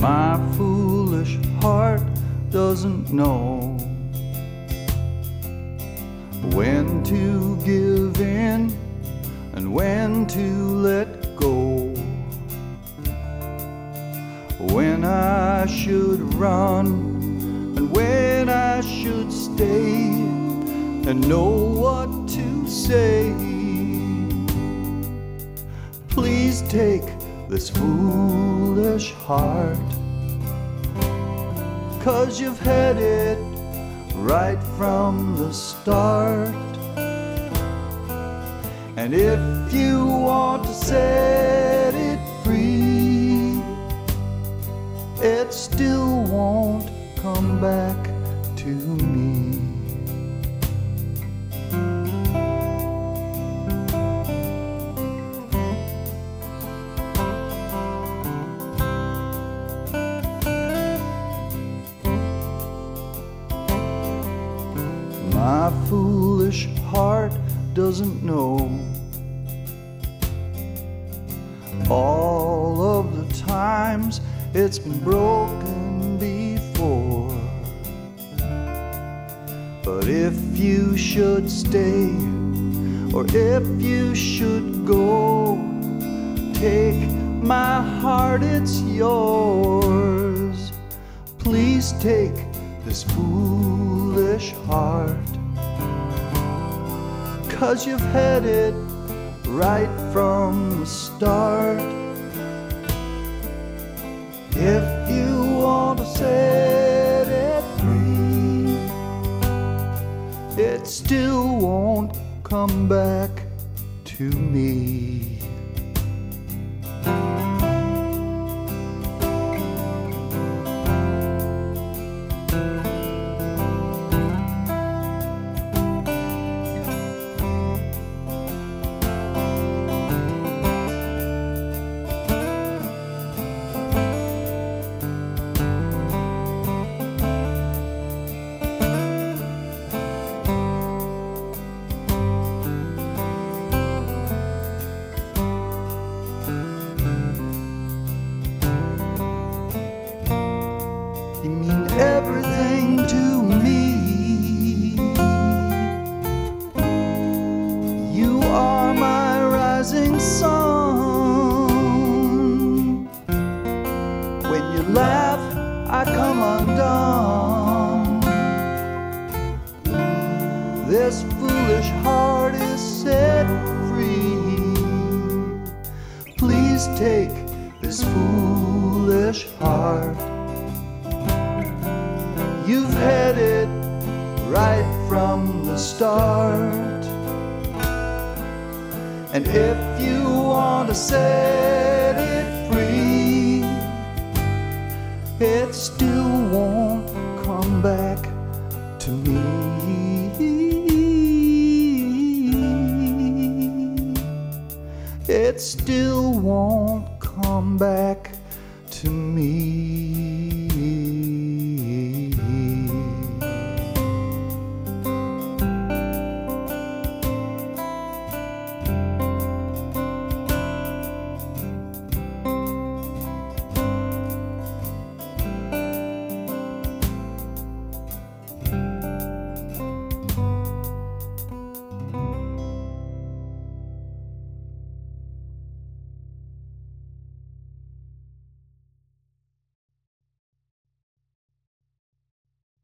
My foolish heart doesn't know when to give in and when to let go, when I should run and when I should stay, and know what to say. Please take this foolish heart, 'cause you've had it right from the start. And if you want to set it free, it still won't come back to me. My foolish heart doesn't know all of the times it's been broken before. But if you should stay or if you should go, take my heart, it's yours. Please take this foolish heart, 'cause you've had it right from the start. If you want to set it free, it still won't come back to me. You mean everything to me. You are my rising sun. When you laugh, I come undone. This foolish heart is set free. Please take this foolish heart. You've had it right from the start. And if you want to set it free, it still won't come back to me. It still won't come back to me.